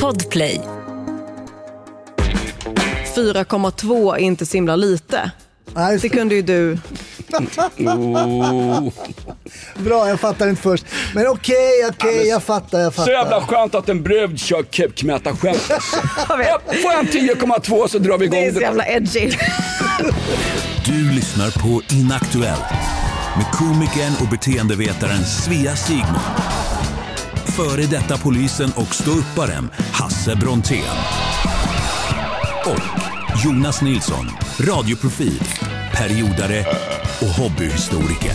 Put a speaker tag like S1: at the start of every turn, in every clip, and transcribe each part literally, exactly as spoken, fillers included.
S1: Podplay.
S2: fyra komma två är inte så himla lite. Nej, det kunde ju du.
S3: oh.
S4: Bra, jag fattar inte först. Men okej, okay, okej, okay, jag fattar, jag fattar.
S3: Så jävla skönt att en bröd kör kepkmäta skämt. Får jag en tio komma två så drar vi igång.
S2: Det är så jävla edgy.
S5: Du lyssnar på Inaktuellt med komikern och beteendevetaren Svea Sigmund. Före detta polisen och ståupparen Hasse Brontén. Och Jonas Nilsson, radioprofil, periodare och hobbyhistoriker.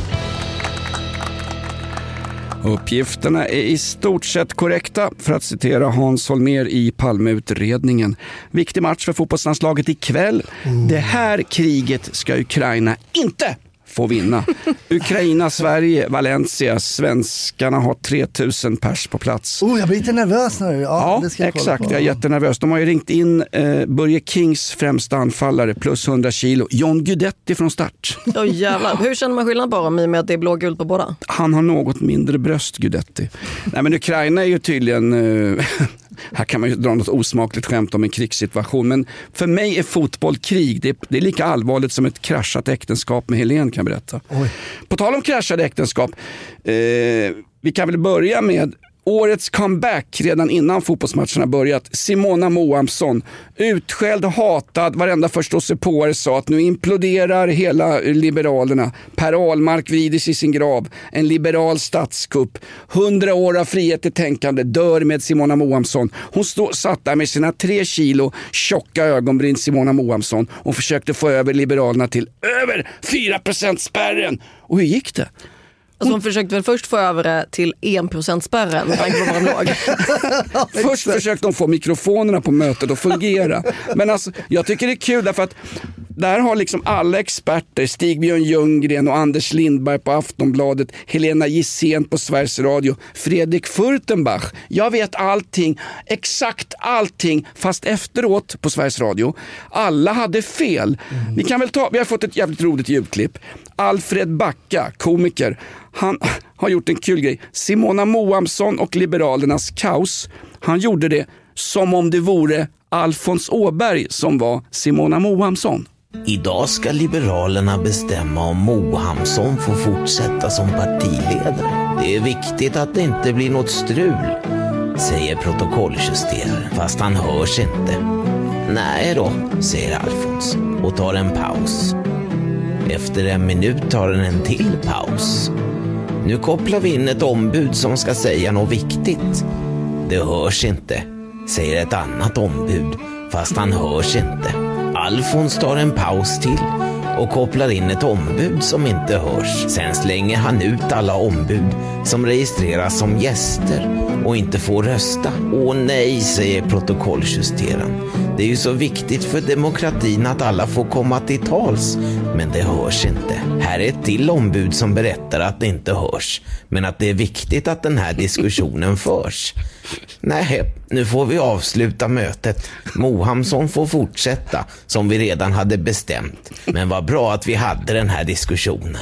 S3: Uppgifterna är i stort sett korrekta, för att citera Hans Holmér i Palmeutredningen. Viktig match för fotbollslandslaget ikväll. Mm. Det här kriget ska Ukraina inte få vinna. Ukraina, Sverige, Valencia. Svenskarna har tre tusen pers på plats.
S4: Oh, jag blir lite nervös nu. Ja,
S3: ja
S4: det ska jag
S3: exakt. Jag är jättenervös. De har ju ringt in eh, Börje Kings främsta anfallare plus hundra kilo. John Guidetti från start.
S2: Oh, jävlar. Hur känner man skillnad på dem i och med att det är blågult på båda?
S3: Han har något mindre bröst, Guidetti. Nej, men Ukraina är ju tydligen... Eh, här kan man ju dra något osmakligt skämt om en krigssituation. Men för mig är fotboll krig. Det är, det är lika allvarligt som ett kraschat äktenskap med Helen, kan jag berätta. Oj. På tal om kraschade äktenskap. Eh, vi kan väl börja med årets comeback redan innan fotbollsmatcherna börjat. Simona Moamsson, utskälld och hatad. Varenda förståsigpåare sa att nu imploderar hela Liberalerna. Per Ahlmark vrids i sin grav. En liberal statskupp. Hundra år av frihet i tänkande dör med Simona Moamsson. Hon stod, satt där med sina tre kilo tjocka ögonbryn, Simona Moamsson, och försökte få över Liberalerna till över fyra procent spärren. Och hur gick det?
S2: Alltså hon försökte väl först få över det till en procent spärren.
S3: Först försökte de få mikrofonerna på mötet att fungera. Men alltså, jag tycker det är kul därför att där har liksom alla experter, Stig-Björn Ljunggren och Anders Lindberg på Aftonbladet, Helena Gissén på Sveriges Radio, Fredrik Furtenbach. Jag vet allting, exakt allting, fast efteråt på Sveriges Radio. Alla hade fel. Mm. Vi kan väl ta, vi har fått ett jävligt roligt ljudklipp. Alfred Backa, komiker, han har gjort en kul grej. Simona Moamsson och Liberalernas kaos. Han gjorde det som om det vore Alfons Åberg som var Simona Moamsson.
S6: Idag ska Liberalerna bestämma om Moamsson får fortsätta som partiledare. Det är viktigt att det inte blir något strul, säger protokolljusteraren, fast han hörs inte. Nej då, säger Alfons och tar en paus. Efter en minut tar den en till paus. Nu kopplar vi in ett ombud som ska säga något viktigt. Det hörs inte, säger ett annat ombud, fast han hörs inte. Alfons tar en paus till och kopplar in ett ombud som inte hörs. Sen slänger han ut alla ombud som registreras som gäster och inte får rösta. Åh nej, säger protokolljusteraren. Det är ju så viktigt för demokratin att alla får komma till tals, men det hörs inte. Här är ett till ombud som berättar att det inte hörs, men att det är viktigt att den här diskussionen förs. Nej, nu får vi avsluta mötet. Moamsson får fortsätta som vi redan hade bestämt. Men vad bra att vi hade den här diskussionen.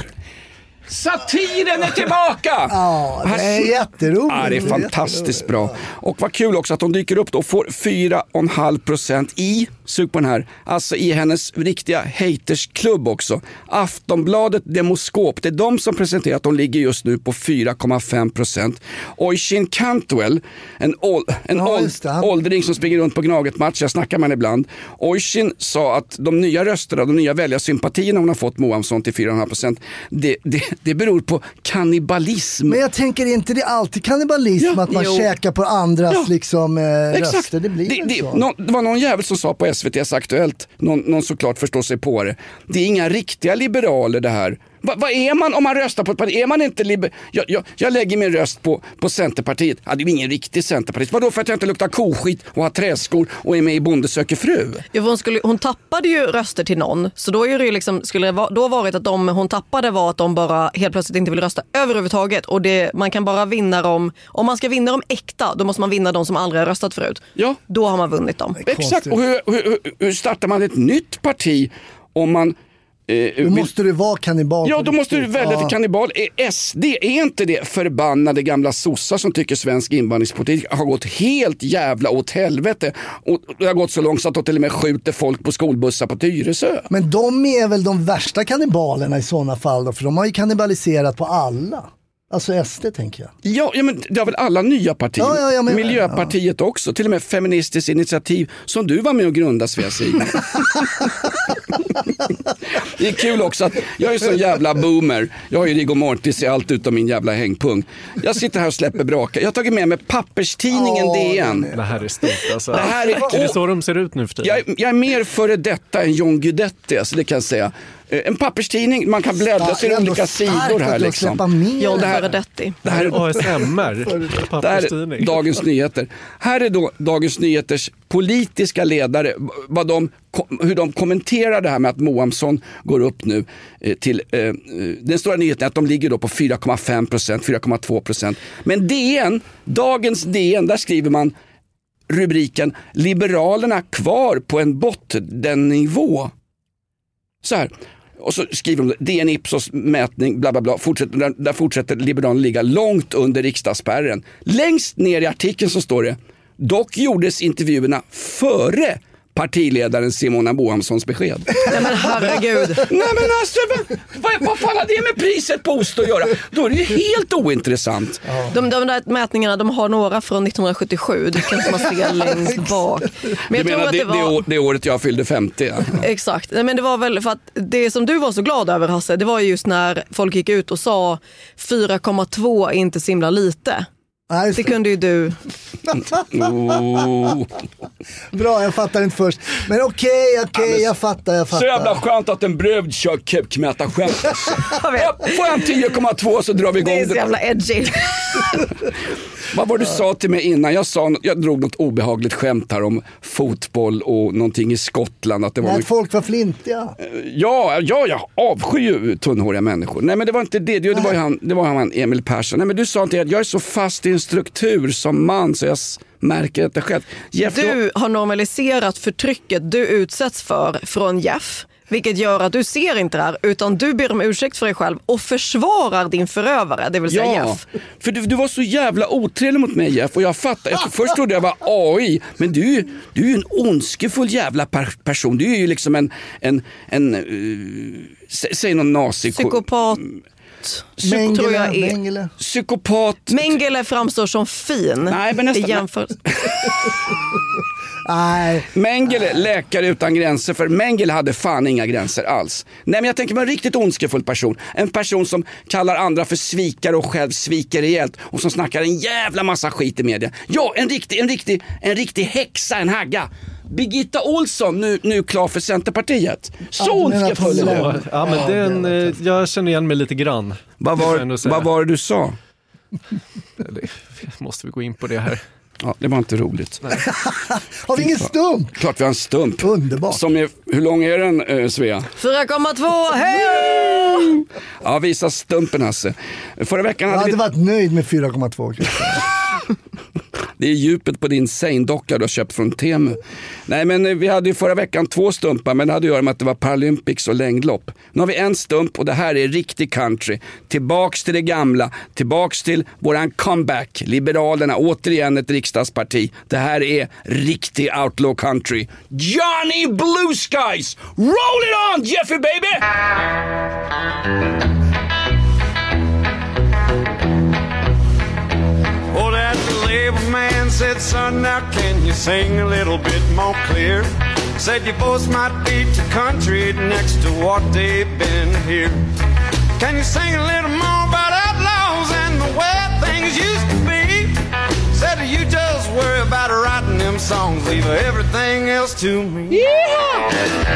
S3: Satiren är tillbaka!
S4: Ja, det är jätteroligt.
S3: Ja, det är fantastiskt bra. Och vad kul också att de dyker upp då och får fyra komma fem procent i, sug på den här, alltså i hennes riktiga hatersklubb också. Aftonbladet Demoskop, det är de som presenterar att de ligger just nu på fyra komma fem procent. Oisin Cantwell, en, ål, en
S4: ja,
S3: åld, åldring som springer runt på Gnaget-match, jag snackar med henne ibland. Oisin sa att de nya rösterna, de nya väljarsympatierna hon har fått Moamsson till fyra komma fem procent, det, det Det beror på kannibalism.
S4: Men jag tänker inte det är alltid kannibalism, ja, att man jo. käkar på andras ja. liksom, eh, röster. Det blir det, det, så.
S3: Någon, det var någon jävel som sa på S V T:s Aktuellt, någon, någon såklart förstår sig på det. Det är inga riktiga liberaler det här. Vad va är man om man röstar på ett parti? Är man inte liber... Jag, jag, jag lägger min röst på, på Centerpartiet. Ja, det är ingen riktig Centerpartist. Vadå, för att jag inte luktar koskit och har träskor och är med i Bonde söker fru?
S2: Ja, hon, skulle, hon tappade ju röster till någon. Så då är det ju liksom, skulle det då varit att de hon tappade var att de bara helt plötsligt inte vill rösta överhuvudtaget. Och det, man kan bara vinna dem. Om man ska vinna dem äkta, då måste man vinna dem som aldrig har röstat förut.
S3: Ja.
S2: Då har man vunnit dem.
S3: Exakt. Och hur, hur, hur startar man ett nytt parti om man
S4: Då måste du vara kannibal.
S3: Ja, då måste du välja till kannibal. S D, är inte det förbannade gamla sossar som tycker svensk invandringspolitik har gått helt jävla åt helvete? Och det har gått så långt så att de till och med skjuter folk på skolbussar på Tyresö.
S4: Men de är väl de värsta kannibalerna i sådana fall då, för de har ju kannibaliserat på alla. Alltså S D tänker jag.
S3: Ja, ja men det har väl alla nya partier.
S4: Ja, ja, ja, men,
S3: Miljöpartiet ja. också. Till och med Feministiskt initiativ som du var med och grundade, Svea Sigmund. Det är kul också att jag är så jävla boomer. Jag har ju Riggo Mortis i allt utom min jävla hängpung. Jag sitter här och släpper braka. Jag har tagit med mig papperstidningen
S4: oh,
S3: D N.
S1: Det här är stort alltså.
S3: Det, här är,
S1: är det så de ser ut nu för tiden?
S3: Jag, jag är mer före detta än John Guidetti, alltså det kan jag säga. En papperstidning, man kan bläddra sig i olika sidor här liksom.
S2: John före Detti.
S3: Det här är
S1: A S M R.
S3: Det här är Dagens Nyheter. Här är då Dagens Nyheters politiska ledare, vad de, hur de kommenterar det här med att Mohamsson går upp nu till, eh, den stora nyheten är att de ligger då på fyra komma fem procent, fyra komma två procent. Men D N, Dagens D N, där skriver man rubriken Liberalerna kvar på en bottennivå. Så här. Och så skriver de D N Ipsos mätning, bla bla bla, fortsätter, där, där fortsätter Liberalerna ligga långt under riksdagsspärren. Längst ner i artikeln så står det, dock gjordes intervjuerna före partiledaren Simona Mohamssons besked.
S2: Nej men herregud.
S3: Nej men alltså, vad, vad fan har det med priset på ost att göra? Då är det ju helt ointressant.
S2: Ja. De, de där mätningarna, de har några från nittonhundrasjuttiosju. Det kan man se längst bak. Men jag
S3: du
S2: tror
S3: menar
S2: att
S3: det,
S2: det, var...
S3: det, det året jag fyllde femtio? Ja.
S2: Exakt. Nej, men det var väl för att det som du var så glad över, Hasse, det var just när folk gick ut och sa fyra komma två är inte så himla lite. Nej, det kunde ju du.
S3: oh.
S4: Bra, jag fattar inte först. Men okej, okay, okej, okay, ja, jag fattar, jag fattar.
S3: Så jävla skönt att en bröd kör kepkmäta skämt. Får jag en tio komma två så drar vi igång det.
S2: Det är så jävla edgy.
S3: Vad var du sa till mig innan? Jag, sa, jag drog något obehagligt skämt här om fotboll och någonting i Skottland. Att det var
S4: Nej,
S3: något...
S4: folk var flintiga.
S3: Ja, ja, jag avskyr ju tunnhåriga människor. Nej, men det var inte det. Det var ju han, det var han Emil Persson. Nej, men du sa inte att jag är så fast i en struktur som man så jag märker det själv. Jeff,
S2: du har normaliserat förtrycket du utsätts för från Jeff. Vilket gör att du ser inte det här, utan du ber om ursäkt för dig själv och försvarar din förövare, det vill säga
S3: ja,
S2: Jeff.
S3: För du, du var så jävla otrevlig mot mig, Jeff, och jag fattar. Jag först trodde jag var A I, men du, du är ju en ondskefull jävla per- person. Du är ju liksom en, en, en uh, sä, säg någon nazi...
S2: Psykopat. Psyko,
S4: Mengele,
S2: tror jag är.
S4: Mengele.
S3: Psykopat.
S2: Mengele framstår som fin.
S3: Nej, men nästan.
S2: Jämför...
S4: Nej.
S3: Mengele, läkare utan gränser, för Mengele hade fan inga gränser alls. Nej, men jag tänker på en riktigt ondskefull person. En person som kallar andra för svikare och själv sviker rejält och som snackar en jävla massa skit i media. Ja, en riktig, en riktig, en riktig häxa, en hagga. Birgitta Olsson, nu, nu klar för Centerpartiet. Så
S4: ja,
S3: ondskefull.
S1: Ja, ja, men den, eh, jag känner igen mig lite grann.
S3: Vad var, vad var det du sa?
S1: Måste vi gå in på det här?
S3: Ja, det var inte roligt.
S1: Nej.
S4: Har vi ingen stump?
S3: Klart vi har en stump.
S4: Underbart.
S3: Som är, hur lång är den, eh, Svea?
S2: fyra komma två, hej!
S3: Ja, visa stumpen, Hasse. Förra veckan hade
S4: jag hade
S3: vi...
S4: varit nöjd med fyra komma två.
S3: Det är djupet på din Seine-docka du har köpt från Temu. Nej, men vi hade ju förra veckan två stumpar, men det hade att göra med att det var Paralympics och längdlopp. Nu har vi en stump och det här är riktig country. Tillbaks till det gamla, tillbaks till våran comeback. Liberalerna, återigen ett riksdagsparti. Det här är riktig outlaw country. Johnny Blue Skies! Roll it on, Jeffy baby!
S7: Oh, that label man said, son, now can you sing a little bit more clear? Said your voice might be too country next to what they've been here. Can you sing a little more about outlaws and the way things used to be? Said you just worry about writing them songs, leave everything else to me.
S3: Yeah!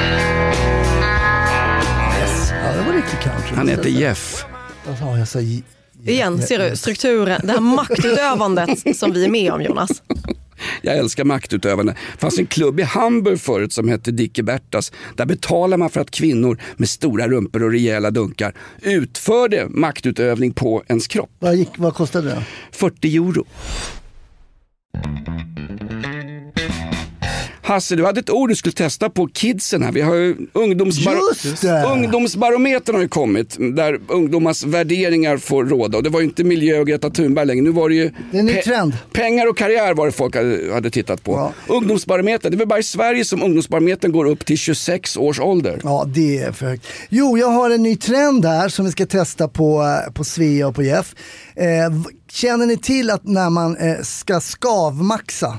S4: Yes. Ja, det var riktigt country.
S3: Han heter Jeff.
S4: Ja, jag säger...
S2: Igen, ser du strukturen, det här maktutövandet som vi är med om, Jonas.
S3: Jag älskar maktutövande. Det fanns en klubb i Hamburg förut som hette Dicke Bertas. Där betalar man för att kvinnor med stora rumpor och rejäla dunkar utförde maktutövning på ens kropp.
S4: Vad, gick, vad kostade det?
S3: fyrtio euro. Hasse, du hade ett ord du skulle testa på kidsen här. Vi har ju ungdomsbar- ungdomsbarometern har ju kommit, där ungdomars värderingar får råda. Och det var ju inte miljö och Greta Thunberg längre. Nu var det ju
S4: det är en ny
S3: pe-
S4: trend.
S3: pengar och karriär var det folk hade, hade tittat på. Ja. Ungdomsbarometern, det är väl bara i Sverige som ungdomsbarometern går upp till tjugosex års ålder.
S4: Ja, det är för högt. Jo, jag har en ny trend här som vi ska testa på, på Svea och på Jeff. Eh, känner ni till att när man eh, ska skavmaxa?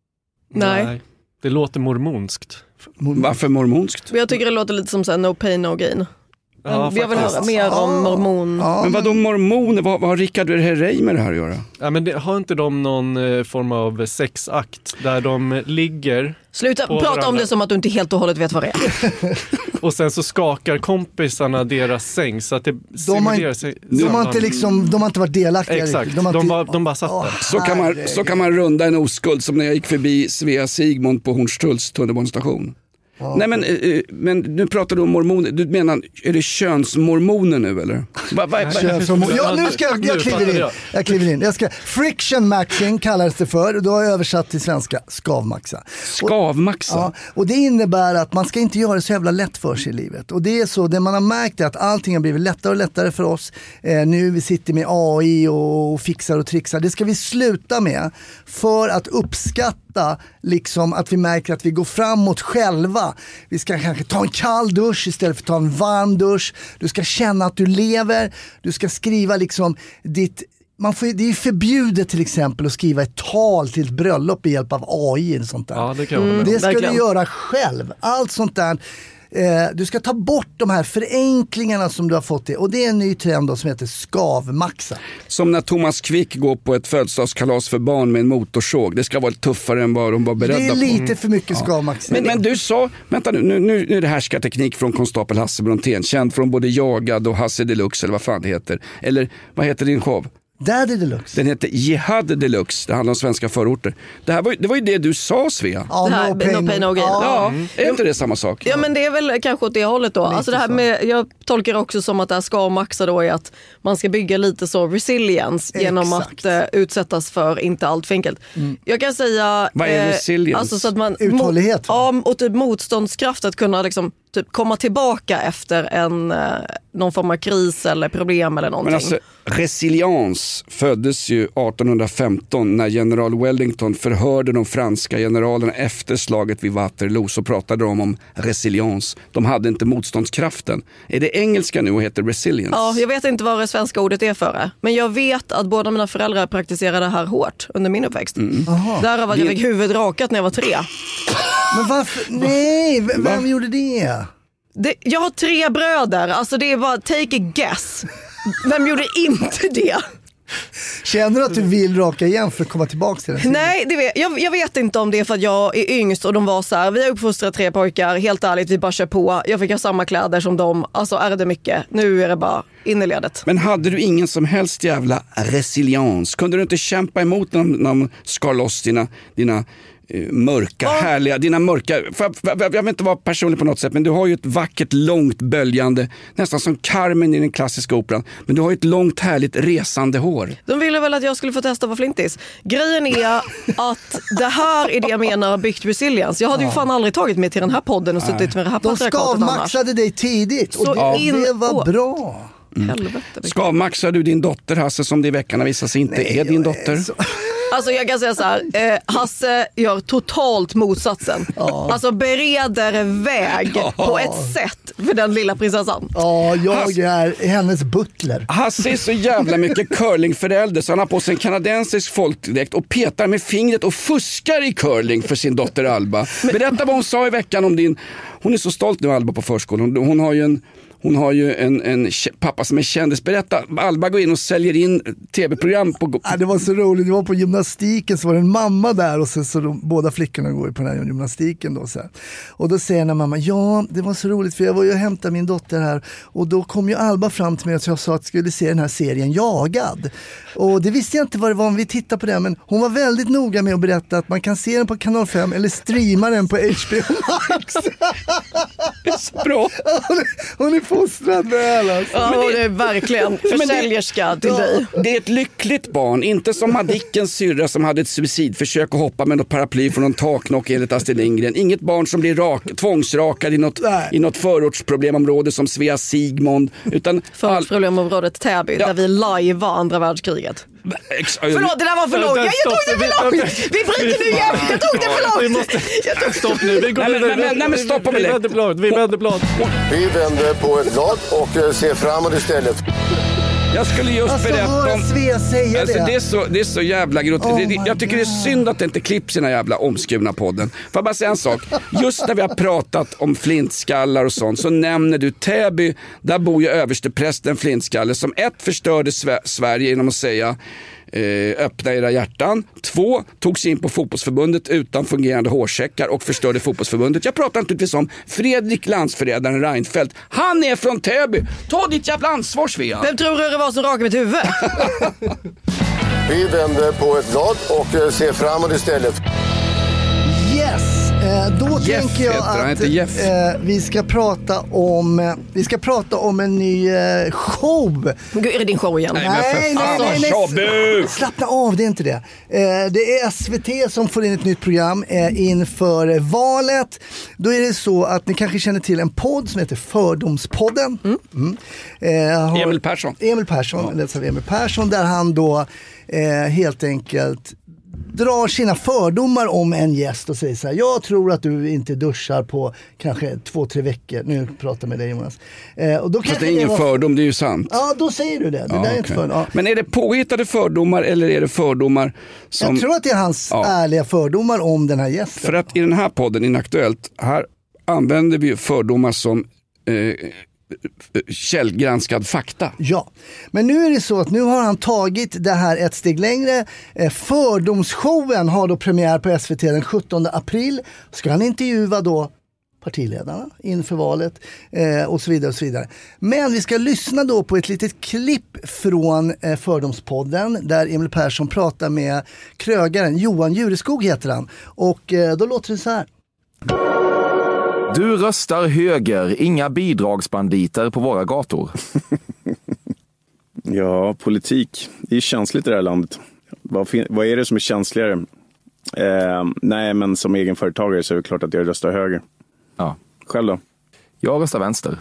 S2: Nej.
S1: Nej. Det låter mormonskt.
S3: Varför mormonskt?
S2: Jag tycker det låter lite som så här, no pain no gain.
S1: Ja,
S2: jag vill höra mer om mormon.
S4: Ja,
S3: men vadå mormoner? Vad, vad har Rickard Herrey med det här att göra?
S1: Ja, men det, har inte de någon eh, form av sexakt där de ligger
S2: Sluta prata
S1: varandra.
S2: om det som att du inte helt och hållet vet vad det är.
S1: och sen så skakar kompisarna deras säng så att det simulerar sig.
S4: De har inte liksom, de har inte varit delaktiga.
S1: Exakt,
S4: de, har
S1: de,
S4: inte,
S1: var, de bara satt
S4: Åh,
S1: där.
S3: Så kan, man, så kan man runda en oskuld som när jag gick förbi Svea Sigmund på Hornstulls tunnelbanestation. Ja. Nej men, eh, men nu pratar du om mormoner. Du menar, är det könsmormoner nu eller? Va, va, va?
S4: Könsmormoner. Ja, nu ska jag, jag kliver in. Jag kliver in. Jag ska, friction maxing kallas det för. Och då har jag översatt till svenska skavmaxa.
S3: Skavmaxa?
S4: Och, ja, och det innebär att man ska inte göra det så jävla lätt för sig i livet. Och det är så, det man har märkt är att allting har blivit lättare och lättare för oss. Eh, nu vi sitter med A I och, och fixar och trixar. Det ska vi sluta med för att uppskatta liksom att vi märker att vi går framåt själva. Vi ska kanske ta en kall dusch istället för att ta en varm dusch. Du ska känna att du lever. Du ska skriva liksom ditt... Man får, det är förbjudet till exempel att skriva ett tal till ett bröllop med hjälp av A I eller sånt där.
S1: Ja, det kan mm,
S4: det ska
S2: verkligen.
S4: du göra själv. Allt sånt där. Eh, du ska ta bort de här förenklingarna som du har fått det. Och det är en ny trend då som heter skavmaxa.
S3: Som när Thomas Quick går på ett födelsedagskalas för barn med en motorsåg. Det ska vara tuffare än vad de var beredda på.
S4: Det är lite
S3: på.
S4: för mycket skavmaxa.
S3: Men, men du sa, vänta nu, nu, nu är det härskarteknik från konstapel Hasse Brontén. Känd från både Jagad och Hasse Deluxe eller vad fan det heter. Eller vad heter din show?
S4: Daddy Deluxe.
S3: Den heter Jihad Deluxe. Det handlar om svenska förorter. Det, här var, det var ju det du sa, Svea.
S4: Ja,
S2: Det här,
S4: no pain,
S2: no pain, no gain.
S4: Ja.
S3: Ja, är inte det samma sak?
S2: Ja, men det är väl kanske åt det hållet då. Alltså det här
S4: så.
S2: med, jag tolkar också som att det här ska maxa då är att man ska bygga lite så resilience
S4: Exakt.
S2: genom att eh, utsättas för inte allt för enkelt.
S4: Mm.
S2: Jag kan säga...
S3: Vad är resilience?
S2: Alltså så att man,
S4: Uthållighet,
S2: Ja, och typ motståndskraft att kunna liksom, typ komma tillbaka efter en, eh, någon form av kris eller problem eller någonting.
S3: Men alltså, resilience föddes ju arton femton när general Wellington förhörde de franska generalerna efter slaget vid Waterloo, så pratade de om resilience. De hade inte motståndskraften. Är det engelska nu och heter resilience?
S2: Ja, jag vet inte vad det svenska ordet är för det. Men jag vet att båda mina föräldrar praktiserade det här hårt under min uppväxt.
S3: Mm.
S2: Därav att jag fick huvudet rakat när jag var tre.
S4: Men varför? Nej, v- vem
S3: Va?
S4: gjorde det?
S2: Det, jag har tre bröder, alltså det är bara take a guess. Vem gjorde inte det?
S4: Känner du att du vill raka igen för att komma tillbaka till det?
S2: Nej, det vet, jag, jag vet inte om det är för att jag är yngst och de var så här, vi har uppfostrat tre pojkar, helt ärligt, vi bara kör på. Jag fick ha samma kläder som dem, alltså är det mycket. Nu är det bara in i ledet.
S3: Men hade du ingen som helst jävla resilience? Kunde du inte kämpa emot när de, när de skar loss dina, dina eh, mörka,
S2: Ja.
S3: härliga, dina mörka, för, för, för, jag vill inte vara personlig på något sätt, men du har ju ett vackert, långt, böljande, nästan som Carmen i den klassiska operan, men du har ju ett långt, härligt, resande hår.
S2: De ville väl att jag skulle få testa att vara flintis. Grejen är att det här är det jag menar byggt resilience. Jag hade ju fan aldrig tagit mig till den här podden och suttit med det här
S4: De
S2: patriarkatet annars.
S4: skavmaxade dig tidigt och
S2: Så
S4: det,
S2: in-
S4: det var
S2: Åh.
S4: bra.
S2: Helvete. vilken-
S3: Skavmaxar du din dotter, Hasse, som det i veckan har visat sig inte är din dotter?
S4: Så-
S2: Alltså jag kan säga så här, eh, Hasse gör totalt motsatsen. Alltså bereder väg på ett sätt för den lilla prinsessan.
S4: Ja, jag är hennes butler.
S3: Hasse är så jävla mycket curlingförälder så han har på sig en kanadensisk folkdräkt och petar med fingret och fuskar i curling för sin dotter Alba. Berätta vad hon sa i veckan om din... Hon är så stolt nu, Alba, på förskolan. Hon, hon har ju en... Hon har ju en, en pappa som är kändis. Berätta, Alba går in och säljer in tv-program på...
S4: Ja, det var så roligt, det var på gymnastiken så var det en mamma där och så, så de, båda flickorna går ju på den här gymnastiken då så här. Och då säger den här mamma, ja det var så roligt för jag var ju och hämtade min dotter här och då kom ju Alba fram till mig och jag sa att jag skulle se den här serien Jagad. Och det visste jag inte vad det var om vi tittar på det, men hon var väldigt noga med att berätta att man kan se den på kanal fem eller streama den på H B O Max.
S3: Det är så bra.
S4: Hon är, hon är Fostrad väl alltså.
S2: Ja, det är verkligen försäljerska till dig.
S3: Det är ett lyckligt barn, inte som Madickens syrra som hade ett suicidförsök och hoppa med något paraply från någon taknock enligt Astrid Lindgren. Inget barn som blir rak, tvångsrakad i något, i något förortsproblemområde som Svea Sigmund. Utan
S2: förortsproblemområdet Täby, ja. Där vi live andra världskriget.
S3: Ex-
S2: Förlåt, det där var för långt. Jag, jag tog det för långt. Vi bryter nu igen. Jag tog det för långt.
S1: Vi måste... Stopp nu. Vi går
S3: nej, men, nej, nej, men stoppa
S1: vi, vi vänder blad. Vi vänder blad.
S8: Vi vänder på ett blad och ser framåt istället.
S3: Jag skulle just
S4: alltså,
S3: berätta om...
S4: Svea säga
S3: alltså,
S4: det.
S3: Det är så, det är så jävla grot...
S4: Oh
S3: det, jag tycker God. Det är synd att det inte klipps i den här jävla omskurna podden. Får jag bara säga en sak? Just när vi har pratat om flintskallar och sånt så nämner du Täby. Där bor ju översteprästen Flintskalle som ett förstörde Sve- Sverige genom att säga Eh, öppna era hjärtan. Två, tog sig in på fotbollsförbundet utan fungerande hårsäckar och förstörde fotbollsförbundet. Jag pratar naturligtvis om Fredrik landsförrädaren Reinfeldt. Han är från Täby. Ta ditt jävla ansvar, Svea.
S2: Vem tror du det var som rakade mitt huvud?
S8: Vi vänder på ett blad och ser framåt istället.
S4: Yes, eh, då
S3: Jeff
S4: tänker jag
S3: han,
S4: att eh, vi ska prata om eh, vi ska prata om en ny eh, show.
S2: Gud, är det din show igen?
S3: Nej, men för
S4: Nej,
S3: fan,
S4: nej, nej,
S3: vad
S4: nej. Slappna av, det är inte det. Eh, det är S V T som får in ett nytt program eh, inför valet. Då är det så att ni kanske känner till en podd som heter Fördomspodden. Mm. Mm. Eh, har,
S3: Emil Persson.
S4: Emil Persson, ja. Eller Emil Persson, där han då eh, helt enkelt drar sina fördomar om en gäst och säger så här: jag tror att du inte duschar på kanske två, tre veckor. Nu pratar jag med dig, Jonas. Eh, och då
S3: Fast det är ingen var... fördom, det är ju sant.
S4: Ja, då säger du det. det
S3: ja,
S4: där är
S3: okay.
S4: inte för... ja.
S3: Men är det påhittade fördomar eller är det fördomar som...
S4: Jag tror att det är hans ja. ärliga fördomar om den här gästen.
S3: För att i den här podden, Inaktuellt, här använder vi fördomar som... Eh, källgranskad fakta.
S4: Ja, men nu är det så att nu har han tagit det här ett steg längre. Fördomsshowen har då premiär på S V T den sjuttonde april. Ska han intervjua då partiledarna inför valet eh, och så vidare och så vidare. Men vi ska lyssna då på ett litet klipp från eh, Fördomspodden där Emil Persson pratar med krögaren Johan Jureskog heter han. Och eh, då låter det så här.
S9: Du röstar höger, inga bidragsbanditer på våra gator.
S10: Ja, politik. Det är känsligt i det här landet. Vad, fin- vad är det som är känsligare? Eh, nej, men som egenföretagare så är det klart att jag röstar höger.
S9: Ja.
S10: Själv då?
S9: Jag röstar vänster.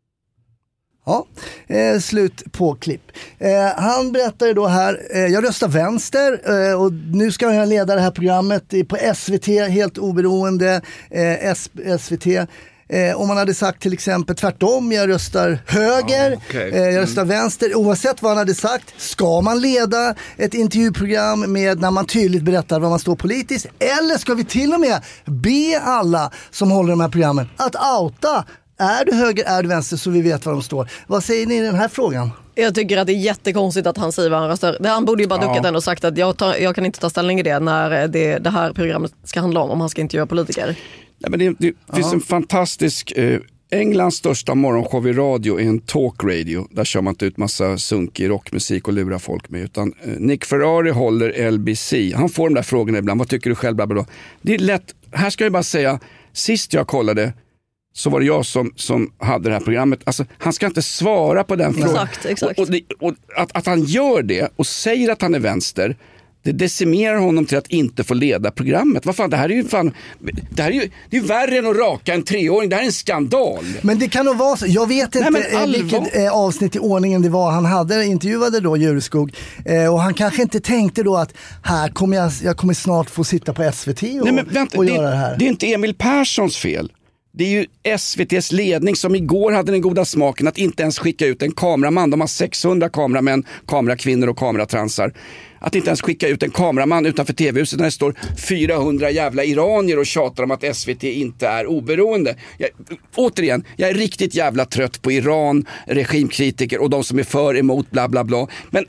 S4: Ja, eh, slut på klipp. Eh, han berättar då här, eh, jag röstar vänster eh, och nu ska jag leda det här programmet på S V T, helt oberoende eh, S- S V T. Eh, om man hade sagt till exempel tvärtom, jag röstar höger,
S3: ah, okay.
S4: eh, jag röstar mm. vänster, oavsett vad han hade sagt, ska man leda ett intervjuprogram med när man tydligt berättar vad man står politiskt, eller ska vi till och med be alla som håller de här programmen att outa, är du höger, är du vänster, så vi vet var de står. Vad säger ni i den här frågan?
S2: Jag tycker att det är jättekonstigt att han säger vad han röstar. Han borde ju bara duckat ja. den och sagt att jag, tar, jag kan inte ta ställning i det när det, det här programmet ska handla om, om han ska intervjua politiker.
S3: Nej, men det, det ja. finns en fantastisk... Eh, Englands största morgonshow i radio är en talk radio. Där kör man inte ut massa sunkig rockmusik och lurar folk med. Utan eh, Nick Ferrari håller L B C. Han får de där frågorna ibland. Vad tycker du själv? Bla bla bla. Det är lätt. Här ska jag bara säga, sist jag kollade så var det jag som, som hade det här programmet. Alltså, han ska inte svara på den frågan.
S2: Exakt, exakt.
S3: Och, och, och att, att han gör det och säger att han är vänster, det decimerar honom till att inte få leda programmet. Vad fan, det här är ju fan, det här är ju, det är ju värre än att raka en treåring. Det här är en skandal.
S4: Men det kan nog vara så. Jag vet inte Nej, eh, vilket eh, avsnitt i ordningen det var han hade intervjuade då Jureskog. Eh, och han kanske inte tänkte då att här kommer jag, jag kommer snart få sitta på S V T och, Nej, men vänta, och
S3: det,
S4: göra det här.
S3: Det är inte Emil Perssons fel. Det är ju S V T:s ledning som igår hade den goda smaken att inte ens skicka ut en kameraman. De har sexhundra kameramän, kamerakvinnor och kameratransar. Att inte ens skicka ut en kameraman utanför tv-huset när det står fyrahundra jävla iranier och tjatar om att S V T inte är oberoende. Jag, återigen, jag är riktigt jävla trött på Iran, regimkritiker och de som är för emot bla bla bla. Men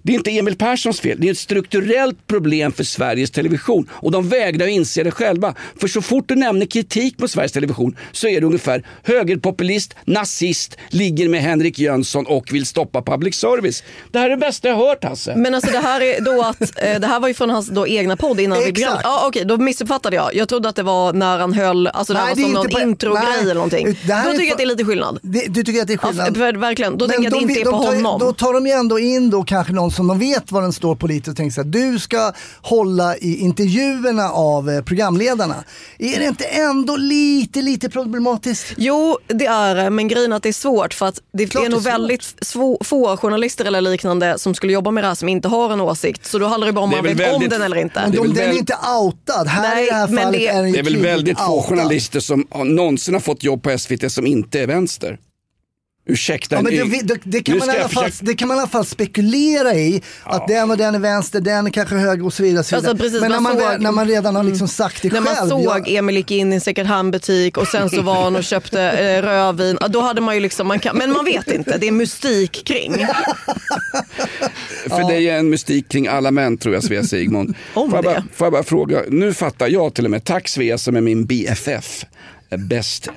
S3: Det är inte Emil Perssons fel. Det är ett strukturellt problem för Sveriges Television. Och de vägrar inse det själva. För så fort du nämner kritik mot Sveriges Television så är det ungefär högerpopulist, nazist, ligger med Henrik Jönsson och vill stoppa public service. Det här är det bästa jag hört, Hasse.
S2: Men alltså det här är då att eh, det här var ju från hans då egna podd innan vi begränade. Ja, okej, okay, då missuppfattade jag. Jag trodde att det var när han höll, alltså det, nej, var det som någon på, intro-grej eller någonting. Då tycker jag att det är lite skillnad.
S4: Det, du tycker att det är skillnad?
S2: Ja, verkligen. Då men tänker jag att det inte är på
S4: tar,
S2: honom.
S4: Då tar de ju ändå in då kanske någon som de vet var den står politiskt och tänker så här, du ska hålla i intervjuerna av eh, programledarna. Är det inte ändå lite, lite problematiskt?
S2: Jo, det är det, men grejen är att det är svårt för att det Klart är nog väldigt svå, få journalister eller liknande som skulle jobba med det här som inte har en åsikt. Så då handlar det bara om man vet väldigt, om den eller inte.
S4: Men de, den är inte outad. Här Nej, i det här fallet
S3: det,
S4: är den
S3: det är väl väldigt få
S4: outad.
S3: journalister som någonsin har fått jobb på S V T som inte är vänster. Ursäkta.
S4: Ja, men det, det, det, kan man i alla fall, det kan man i alla fall spekulera i. Ja. Att den och den är vänster, den är kanske höger och så vidare. Och så vidare. Alltså, precis, men när man, såg, när man redan har liksom sagt det
S2: när
S4: själv.
S2: När man såg ja. Emil gick in i en second hand-butik och sen så var han och köpte eh, rödvin. Då hade man ju liksom, man kan, men man vet inte, det är mystik kring.
S3: För ja. Det är en mystik kring alla män, tror jag, Svea Sigmund.
S2: Om
S3: får, jag
S2: det.
S3: bara, får jag bara fråga, nu fattar jag till och med, tack Svea som är min B F F, bäst.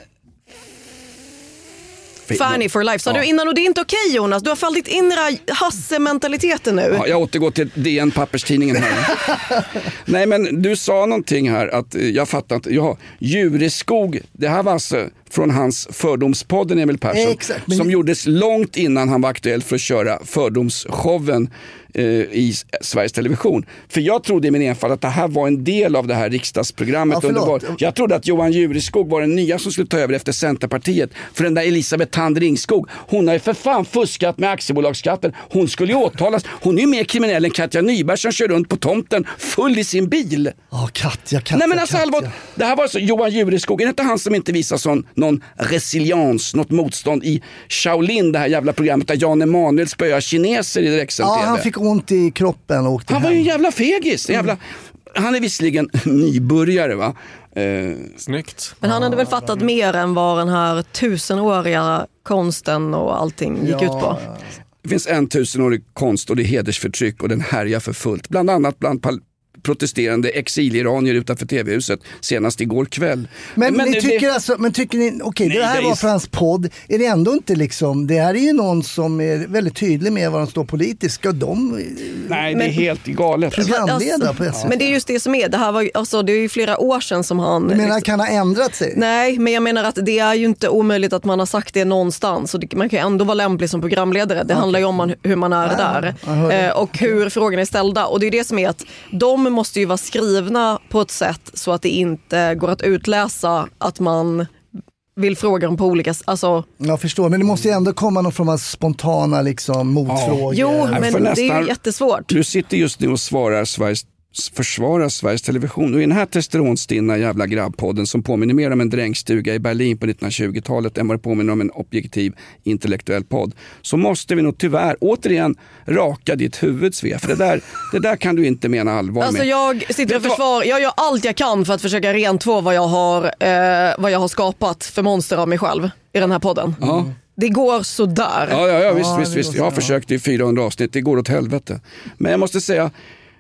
S2: Fanny for life, sa ja. Du innan, och det är inte okej, Jonas. Du har fallit in i Hasse-mentaliteten nu.
S3: Ja, jag återgår till D N papperstidningen här. Nej, men du sa någonting här att jag fattar inte. Ja, Jureskog, det här var alltså från hans fördomspodden Emil Persson. Exakt, men... som gjordes långt innan han var aktuell för att köra fördomsshowen eh, i Sveriges Television. För jag trodde i min enfald att det här var en del av det här riksdagsprogrammet. Ja, under, jag trodde att Johan Jureskog var den nya som skulle ta över efter Centerpartiet. För den där Elisabeth Tand Ringskog, hon har ju för fan fuskat med aktiebolagsskatten. Hon skulle ju åtalas. Hon är ju mer kriminell än Katja Nyberg som kör runt på tomten full i sin bil.
S4: Ja, oh, Katja, Katja,
S3: Nej men alltså allvar, det här var så Johan Jureskog, är det inte han som inte visar sån någon resiliens, något motstånd i Shaolin, det här jävla programmet där Jan Emanuel spöar kineser i direktsänd T V?
S4: Ja, han fick ont i kroppen och åkte
S3: Han
S4: hem.
S3: var ju en jävla fegis. En jävla... Han är visserligen nybörjare, va? Eh...
S1: Snyggt.
S2: Men han hade väl fattat mer än vad den här tusenåriga konsten och allting gick ja. ut på.
S3: Det finns en tusenårig konst och det är hedersförtryck och den härjar för fullt. Bland annat bland pal- protesterande exiliranier utanför T V-huset senast igår kväll.
S4: Men, men ni
S3: det,
S4: tycker alltså, men tycker ni, okej, okay, det här det var för hans podd, är det ändå inte liksom, det här är ju någon som är väldigt tydlig med vad de står politiskt, ska de
S3: Nej, det är helt galet.
S4: Programledare på S V T.
S2: Men det är just det som är, det här var alltså, det är ju flera år sedan som han...
S4: Du menar
S2: liksom,
S4: kan ha ändrat sig?
S2: Nej, men jag menar att det är ju inte omöjligt att man har sagt det någonstans, och det, man kan ju ändå vara lämplig som programledare, det okay. handlar ju om man, hur man är ja, där eh, och hur frågorna är ställda, och det är det som är att de måste ju vara skrivna på ett sätt så att det inte går att utläsa att man vill fråga dem på olika... Alltså...
S4: Jag förstår, men det måste ju ändå komma någon form av spontana liksom, motfrågor.
S2: Ja. Jo, men
S3: nästan,
S2: det är ju jättesvårt.
S3: Du sitter just nu och svarar Sveriges, försvarar Sveriges Television. Och i den här testosteronstinna jävla grabbpodden som påminner mer om en drängstuga i Berlin på nittonhundratjugotalet än vad det påminner om en objektiv intellektuell podd, så måste vi nog tyvärr återigen raka ditt huvud, Svea. För det där, det där kan du inte mena allvar
S2: alltså,
S3: med.
S2: Jag sitter och försvar, jag gör allt jag kan för att försöka rentvå vad jag har, eh, vad jag har skapat för monster av mig själv i den här podden.
S3: Ja.
S2: Det går så där.
S3: Ja, ja, ja visst, ja, visst, visst. Jag har försökt i fyrahundra avsnitt, det går åt helvete. Men jag måste säga...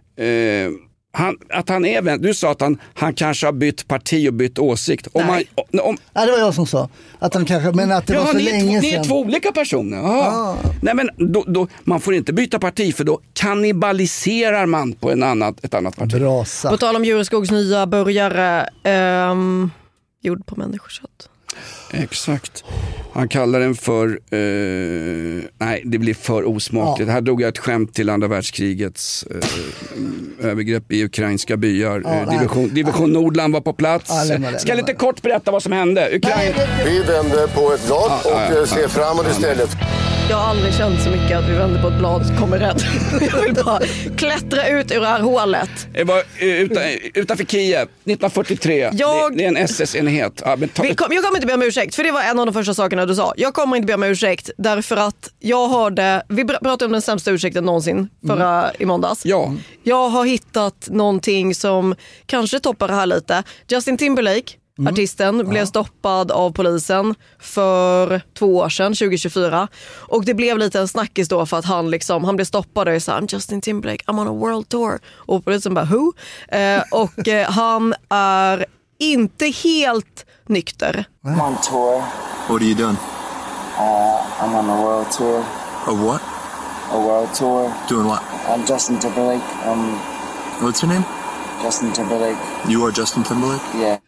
S3: Eh, Han, att han är, du sa att han, han kanske har bytt parti och bytt åsikt. Om
S4: Nej.
S3: Han, om,
S4: Nej, det var jag som sa. Att han kanske, men att det ja, var så länge
S3: sedan. Ni är två olika personer. Ah. Nej, men då, då, man får inte byta parti, för då kannibaliserar man på en annat, ett annat parti.
S4: Bra sagt.
S2: På tal om Jureskogs nya börjare, um, gjord på människokött.
S3: Exakt. Han kallar den för eh, nej, det blir för osmakligt. Ja. Här drog jag ett skämt till andra världskrigets eh, övergrepp i ukrainska byar. Ja, eh, division, division Nordland var på plats. Ja, Ska jag lite kort berätta vad som hände? Ukraina...
S8: Vi vänder på ett blad ja, och ja, ser ja, framåt ja, istället.
S2: Jag har aldrig känt så mycket att vi vänder på ett blad som kommer rätt. Jag vill bara klättra ut ur det här hålet.
S3: Det var utan, utanför Kiev nittonhundrafyrtiotre. Jag... Det, det är en S S-enhet. Ja, ta...
S2: kom, jag kommer inte be om ursäkt, för det var en av de första sakerna du sa. Jag kommer inte be om ursäkt därför att jag hörde, vi pratade om den sämsta ursäkten någonsin förra mm. i måndags.
S3: Ja.
S2: Jag har hittat någonting som kanske toppar det här lite. Justin Timberlake mm. artisten, ja. blev stoppad av polisen för två år sedan, tjugo tjugofyra. Och det blev lite en snackis då för att han, liksom, han blev stoppad och är så här, I'm Justin Timberlake, I'm on a world tour. Och polisen bara, who? Eh, och eh, han är inte helt nykter.
S11: I'm on tour.
S12: What are you doing?
S11: Uh, I'm on a world tour.
S12: Of what?
S11: A world tour.
S12: Doing what?
S11: I'm Justin Timberlake. Um,
S12: What's your name?
S11: Justin Timberlake.
S12: You are Justin Timberlake?
S11: Yeah.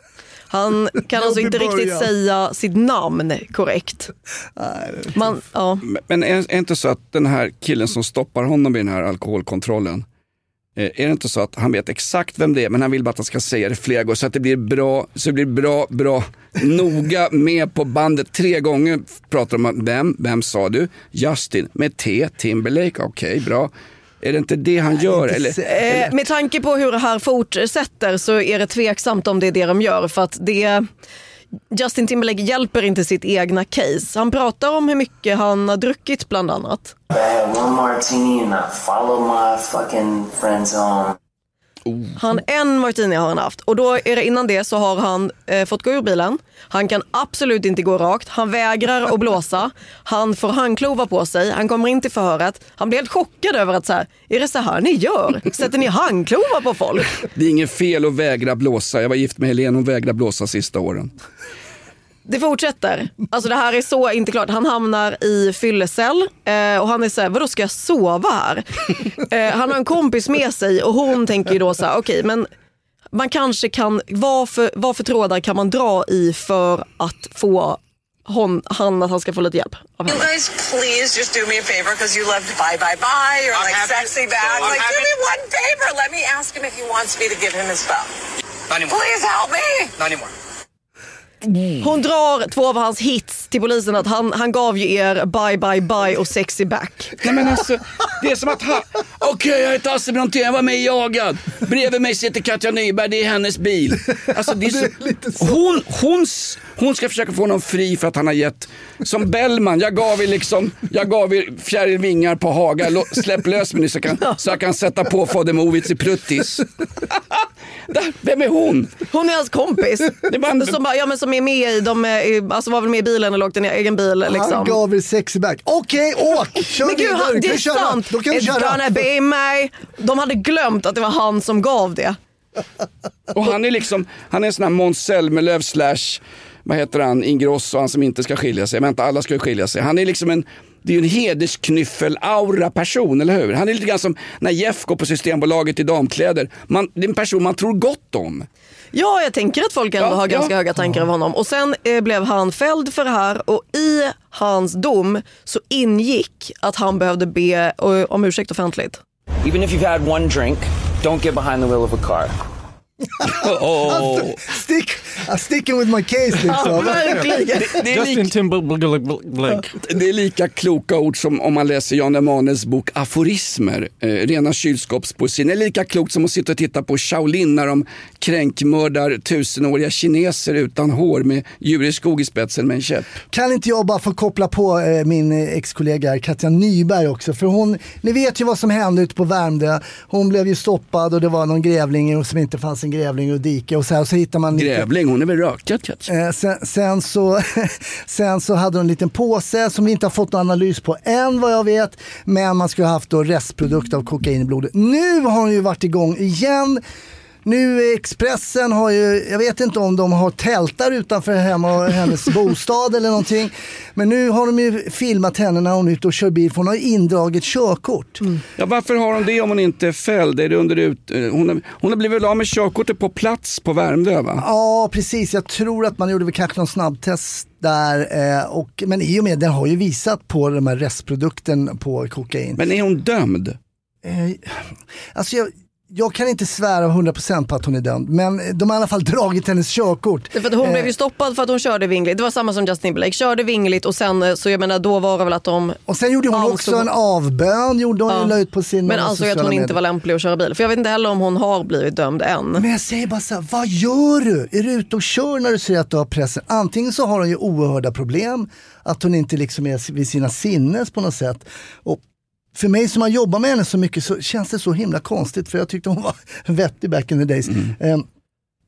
S2: Han kan alltså inte riktigt säga sitt namn korrekt. Man, ja.
S3: Men är det inte så att den här killen som stoppar honom i den här alkoholkontrollen, är det inte så att han vet exakt vem det är, men han vill bara att han ska säga det flera gånger så att det blir bra, så det blir bra, bra, noga med på bandet. Tre gånger pratar de om vem, vem sa du? Justin, med T, Timberlake, okej, okay, bra. Är det inte det han gör? Eller, eller?
S2: Eh, med tanke på hur det här fortsätter så är det tveksamt om det är det de gör. För att det, Justin Timberlake hjälper inte sitt egna case. Han pratar om hur mycket han har druckit bland annat.
S11: I have one martini and I follow my fucking friends home.
S2: Oh. Han en martini har han haft. Och då är det, innan det så har han eh, fått gå ur bilen. Han kan absolut inte gå rakt. Han vägrar att blåsa. Han får handklova på sig. Han kommer in till förhöret. Han blir helt chockad över att så här, är det så här ni gör? Sätter ni handklova på folk?
S3: Det är inget fel att vägra blåsa. Jag var gift med Helene och vägrade blåsa sista åren.
S2: Det fortsätter. Alltså det här är så inte klart. Han hamnar i fyllecell eh, och han är så här, vadå ska jag sova här? eh, han har en kompis med sig och hon tänker ju då så här, okej okay, men man kanske kan, vad för, vad för trådar kan man dra i för att få hon, han att han ska få lite hjälp av henne?
S13: You guys please just do me a favor because you love bye bye bye or like sexy back. So like do me one favor. Let me ask him if he wants me to give him his phone.
S12: Not anymore.
S13: Please help me.
S12: Not anymore.
S2: Hon drar två av hans hits till polisen att han, han gav ju er bye bye bye och sexy back.
S3: Nej men alltså, det är som att han, okej okay, jag heter Asse Brontén, jag var med i Jagad. Bredvid mig sitter Katja Nyberg, det är hennes bil. Alltså det är så, det är hon, hon, hon ska försöka få någon fri för att han har gett, som Bellman, jag gav er liksom, jag gav er fjärilvingar på Haga, släpp lös mig så jag kan, så jag kan sätta på Fodder Movits i Pruttis. Där, vem är hon?
S2: Hon är hans kompis. Det är bara, som, bara, ja, men som är med i, de är, alltså var väl med i bilen eller åkte en egen bil. Liksom.
S4: Han gav er sexy back. Okej, okay, åk! Kör
S2: men gud, han, det är köra. Sant.
S4: Då kan du
S2: It's
S4: köra.
S2: Gonna be me. De hade glömt att det var han som gav det.
S3: Och han är liksom, han är en sån här Måns Zelmerlöw slash, vad heter han, Ingrosso, han som inte ska skilja sig. Vänta, alla ska skilja sig. Han är liksom en, det är ju en hedersknyffel-aura person, eller hur? Han är lite grann som när Jeff går på Systembolaget i damkläder. Man, det är en person man tror gott om.
S2: Ja, jag tänker att folk ändå ja, har ganska ja. höga tankar ja. av honom. Och sen eh, blev han fälld för det här och i hans dom så ingick att han behövde be uh, om ursäkt offentligt.
S6: Even if you've had one drink, don't get behind the wheel of a car.
S4: oh. Stick, I'm sticking with my case liksom.
S3: det, det, är lik, det är lika kloka ord som om man läser Jan Emanuels bok Aforismer, eh, rena kylskåpspoesin. Det är lika klokt som att sitta och titta på Shaolin när de kränkmördar tusenåriga kineser utan hår med Djur skog i spetsen med en käpp.
S4: Kan inte jag bara få koppla på eh, min ex-kollega Katja Nyberg också, för hon, ni vet ju vad som hände ute på Värmdö. Hon blev ju stoppad och det var någon grävling som inte fanns en grävling och dike och så här, och så hittar man
S3: grävling, hon är väl rökat Katja.
S4: Eh, sen, sen, så, sen så hade hon en liten påse som vi inte har fått någon analys på än vad jag vet, men man skulle ha haft då restprodukt av kokain i blodet. Nu har hon ju varit igång igen. Nu Expressen har ju, jag vet inte om de har tältar utanför hemma och hennes bostad eller någonting. Men nu har de ju filmat henne när hon är ute och kör bil för hon har ju indragit körkort. Mm.
S3: Ja, varför har hon det om hon inte är fälld? Är det under ut, hon, har, hon har blivit av med körkortet på plats på Värmdö, va?
S4: Ja, precis. Jag tror att man gjorde väl kanske någon snabbtest där. Eh, och, men i och med den har ju visat på de här restprodukten på kokain.
S3: Men är hon dömd?
S4: Eh, alltså jag... Jag kan inte svära hundra procent på att hon är dömd, men de har i alla fall dragit hennes körkort.
S2: För att hon eh. blev ju stoppad för att hon körde vingligt. Det var samma som Justin Timberlake, körde vingligt och sen, så jag menar, då var det väl att de...
S4: Och sen gjorde hon också en avbön, gjorde hon ja. la ut på sin...
S2: Men alltså att hon medier. inte var lämplig att köra bil. För jag vet inte heller om hon har blivit dömd än.
S4: Men jag säger bara så här, vad gör du? Är du ute och kör när du ser att du har pressen? Antingen så har hon ju oerhörda problem, att hon inte liksom är vid sina sinnes på något sätt. Och för mig som har jobbat med henne så mycket så känns det så himla konstigt, för jag tyckte hon var vettig back in the days. Mm. Um,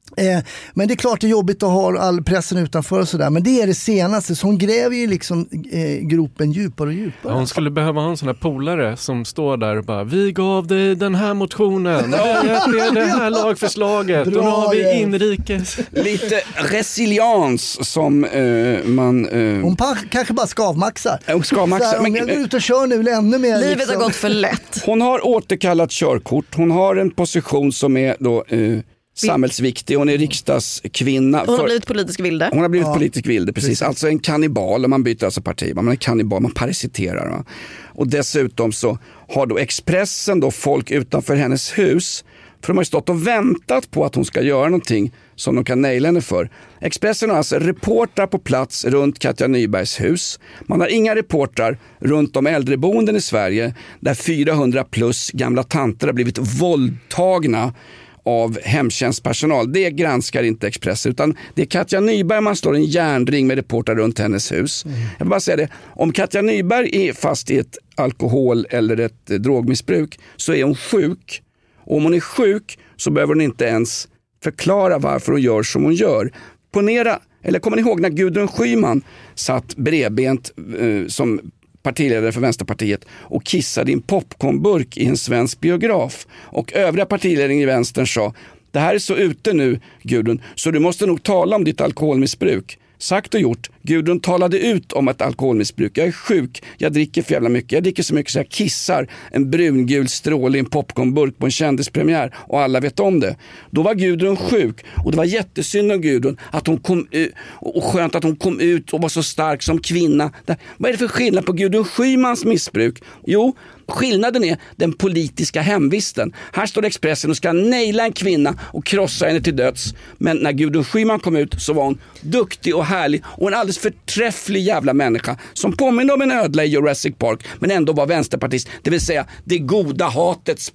S4: Eh, men det är klart det är jobbigt att ha all pressen utanför och sådär. Men det är det senaste. Så hon gräver ju liksom eh, gropen djupare och djupare.
S1: Ja, hon skulle behöva ha en sån här polare som står där och bara, vi gav dig den här motionen. Vi har gett dig det här lagförslaget. Bra, och nu har vi inrikes.
S3: Lite resiliens som eh, man... Eh...
S4: Hon pa- kanske bara skavmaxar.
S3: Hon skavmaxar.
S4: Såhär, om jag går ut och kör nu vill ännu mer.
S2: Livet
S4: liksom.
S2: har gått för lätt.
S3: Hon har återkallat körkort. Hon har en position som är då... Eh, samhällsviktig, hon är riksdagskvinna.
S2: Hon har blivit politisk vilde.
S3: Hon har blivit
S4: ja.
S3: politisk vilde, precis. precis. Alltså en kannibal, man byter alltså parti. Man är kannibal, man parasiterar. Va? Och dessutom så har då Expressen då folk utanför hennes hus, för de har ju stått och väntat på att hon ska göra någonting som de kan naila henne för. Expressen har alltså reportrar på plats runt Katja Nybergs hus. Man har inga reportrar runt om äldreboenden i Sverige där fyrahundra plus gamla tanter har blivit våldtagna av hemtjänstpersonal. Det granskar inte Expressen, utan det är Katja Nyberg man slår en järnring med reportrar runt hennes hus. Mm. Jag vill bara säga det, om Katja Nyberg är fast i ett alkohol eller ett eh, drogmissbruk så är hon sjuk. Och om hon är sjuk så behöver hon inte ens förklara varför hon gör som hon gör. Ponera, eller kommer ni ihåg när Gudrun Schyman satt bredbent eh, som partiledare för Vänsterpartiet och kissade i en popcornburk i en svensk biograf. Och övriga partiledningen i vänstern sa, det här är så ute nu Gudrun, så du måste nog tala om ditt alkoholmissbruk. Sagt och gjort, Gudrun talade ut om ett alkoholmissbruk. Jag är sjuk, jag dricker för jävla mycket. Jag dricker så mycket så jag kissar en brungul stråle i en popcornburk på en kändispremiär och alla vet om det. Då var Gudrun sjuk och det var jättesynd om Gudrun att hon kom ut, och skönt att hon kom ut och var så stark som kvinna. Vad är det för skillnad på Gudrun Schymans missbruk? Jo, skillnaden är den politiska hemvisten. Här står Expressen och ska naila en kvinna och krossa henne till döds. Men när Gudrun Schyman kom ut så var hon duktig och härlig och en alldeles förträfflig jävla människa som påminner om en ödla i Jurassic Park men ändå var vänsterpartist. Det vill säga det goda hatets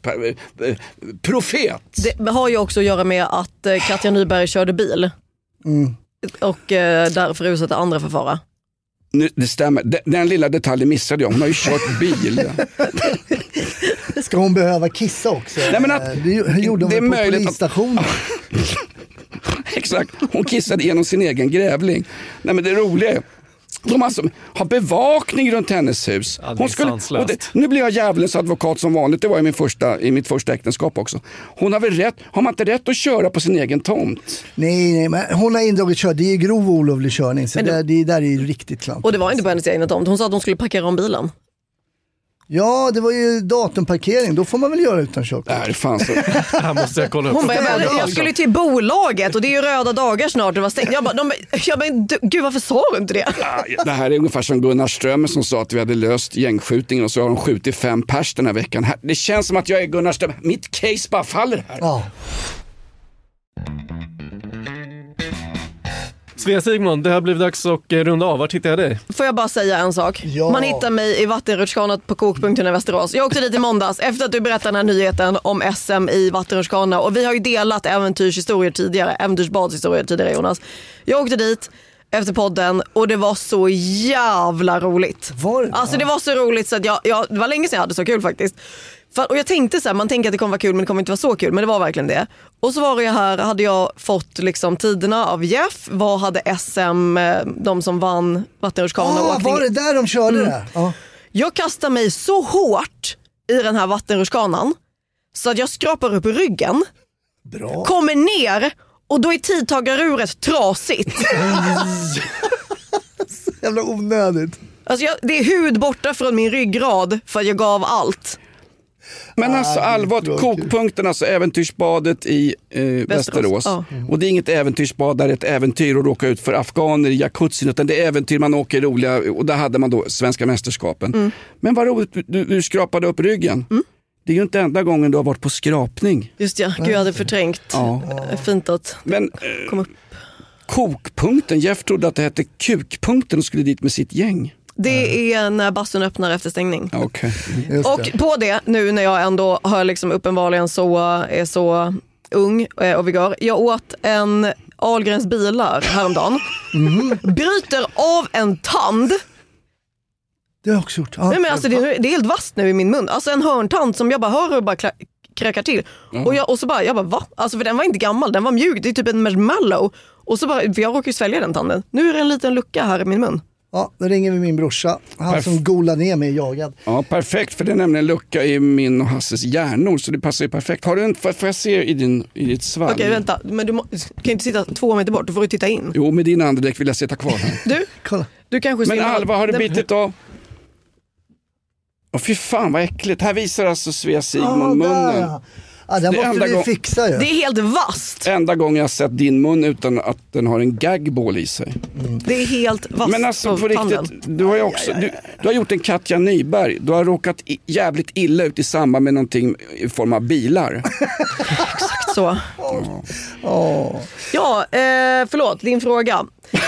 S3: profet.
S2: Det har ju också att göra med att Katja Nyberg körde bil.
S4: Mm.
S2: Och därför utsatte andra för fara.
S3: Nu, det stämmer. Den, den lilla detaljen missade jag. Hon har ju kört bil.
S4: Ska hon behöva kissa också?
S3: Nej, men att,
S4: det gjorde hon
S3: det är
S4: på
S3: möjligt
S4: polisstationen.
S3: Att, exakt. Hon kissade genom sin egen grävling. Nej, men det roliga är de alltså har bevakning runt hennes hus.
S1: Ja,
S3: hon skulle, och det, nu blir jag djävulens advokat som vanligt. Det var i, min första, i mitt första äktenskap också. Hon har väl rätt, har man inte rätt att köra på sin egen tomt?
S4: Nej, nej, men hon har indragit kör. Det är grov olovlig körning. Så det, det, det där är ju riktigt klart.
S2: Och det var inte på hennes egen tomt. Hon sa att hon skulle parkera om bilen.
S4: Ja, det var ju datumparkering. Då får man väl göra utan körkort.
S3: Nej, fan så.
S1: Här måste jag kolla upp.
S2: Hon bara, jag, bara, jag skulle till bolaget och det är ju röda dagar snart. Det var stängt. Jag bara, de, jag bara, gud varför sa du inte det?
S3: Ja, det här är ungefär som Gunnar Strömmer som sa att vi hade löst gängskjutningen och så har de skjutit fem pers den här veckan. Det känns som att jag är Gunnar Strömmer. Mitt case bara faller här.
S4: Ja.
S1: Svea Sigmund, det har blivit dags att runda av. Vart hittar jag dig?
S2: Får jag bara säga en sak?
S4: Ja.
S2: Man hittar mig i vattenrutschkanan på kokpunkten i Västerås. Jag åkte dit i måndags efter att du berättade den här nyheten om S M i vattenrutschkana. Och vi har ju delat äventyrshistorier tidigare, äventyrsbadshistorier tidigare, Jonas. Jag åkte dit efter podden och det var så jävla roligt.
S4: Var det?
S2: Alltså det var så roligt så att jag, jag, det var länge sedan jag hade så kul faktiskt. För, och jag tänkte så här, man tänker att det kommer vara kul men det kommer inte vara så kul, men det var verkligen det. Och så var det här, hade jag fått liksom tiderna av Jeff, vad hade S M, de som vann vattenrutschkana
S4: ah,
S2: åkning.
S4: Var det där de körde
S2: mm.
S4: det? Ah.
S2: Jag kastar mig så hårt i den här vattenrutschkanan så att jag skrapar upp ryggen.
S4: Bra.
S2: Kommer ner och då är tidtagaruret trasigt.
S4: Så jävla onödigt.
S2: Alltså jag, det är hud borta från min ryggrad för att jag gav allt.
S3: Men alltså allvarligt, kokpunkten, alltså äventyrsbadet i eh, Västerås. Västerås. Ja. Och det är inget äventyrsbad där det är ett äventyr att råka ut för afghaner i jacuzzin, utan det är äventyr man åker roliga, och där hade man då svenska mästerskapen. Mm. Men vad roligt, du, du skrapade upp ryggen. Mm. Det är ju inte enda gången du har varit på skrapning.
S2: Just ja, gud jag hade förträngt. Ja. Fint att
S3: Men,
S2: eh, kom upp.
S3: Kokpunkten, Jeff trodde att det hette kukpunkten och skulle dit med sitt gäng.
S2: Det är när bastun öppnar efter stängning.
S3: Okay.
S2: Och på det, nu när jag ändå har liksom uppenbarligen så, är så ung och vigör. Jag åt en Ahlgrens bilar häromdagen. Mm. Bryter av en tand.
S4: Det har jag också gjort. Ja.
S2: Nej, men alltså, det, är, det är helt vasst nu i min mun. Alltså en hörntand som jag bara hör och bara kla- kräkar till. Mm. Och, jag, och så bara, jag bara, va? Alltså för den var inte gammal, den var mjuk, det är typ en marshmallow. Och så bara, för jag råkar ju svälja den tanden. Nu är det en liten lucka här i min mun.
S4: Ja, då ringer vi min brorsa. Han Perf- som golar ner mig jagad.
S3: Ja, perfekt, för det är nämligen en lucka i min och Hasses hjärnor, så det passar ju perfekt. Har du en, får jag se i, din, i ditt svalg?
S2: Okej, vänta, men du må, kan inte sitta två meter bort, du får ju titta in.
S3: Jo, med din andedräkt vill jag sitta kvar här.
S2: Du,
S4: kolla.
S2: Du kanske
S3: men Alva, har du
S2: den...
S3: bitit av? Åh, fy fan vad äckligt. Här visar alltså Svea Sigmund ah, munnen.
S4: Ja. Ja, den måste vi
S3: gång...
S4: fixa ju.
S2: Det är helt vasst.
S3: Enda gången jag har sett din mun utan att den har en gagball i sig.
S2: Mm. Det är helt vasst.
S3: Men alltså på riktigt, du har ju också du, du har gjort en Katja Nyberg. Du har råkat i, jävligt illa ut i samband med någonting i form av bilar.
S2: Exakt så.
S4: Oh. Oh.
S2: Ja, eh, förlåt, din fråga.